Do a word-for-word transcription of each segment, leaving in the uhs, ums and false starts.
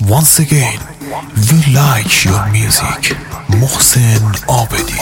Once again, we like your music. محسن عابدی.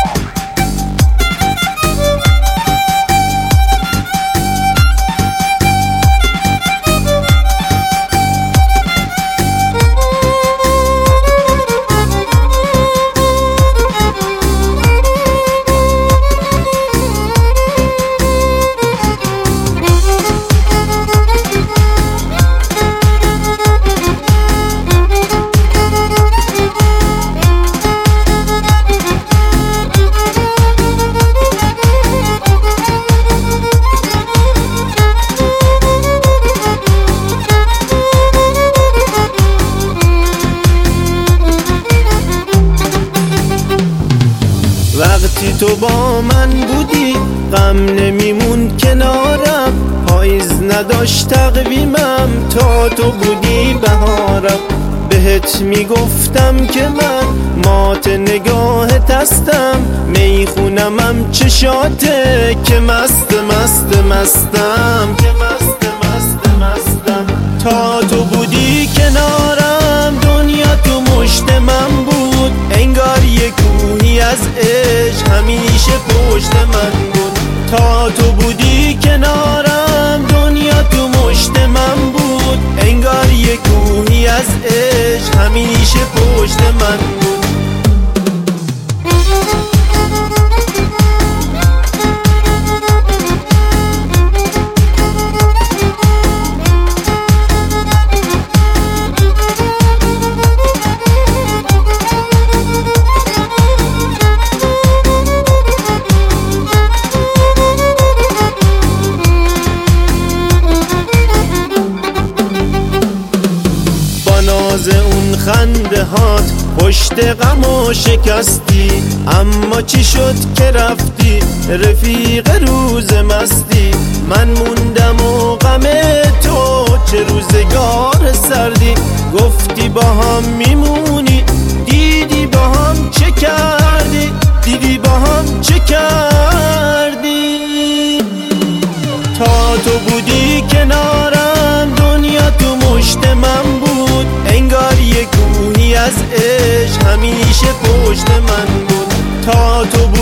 وقتی تو با من بودی غم نمیمون کنارم، پاییز نداشت تقویمم تا تو بودی بهارم. بهت میگفتم که من مات نگاهت هستم، میخونمم چشاته که مست مست مستم، که مست مست مستم. تا تو بودی کنارم دنیا تو مشت من بود، انگار یک کوهی از عشق همیشه پشت من بود. تا تو بودی کنارم دنیا تو مشت من بود، انگار یک کوهی از عشق همیشه پشت من بود. اون خنده هات پشت غم و شکستی، اما چی شد که رفتی رفیق روز مستی؟ من موندم و غم تو چه روزگار سردی، گفتی با هم میمونی دیدی با هم چه کردی، دیدی با هم چه کردی. تا تو بودی کنارم دنیا تو مشت من بود، انگار یک کوهی از عشق همیشه پشت من بود. تا تو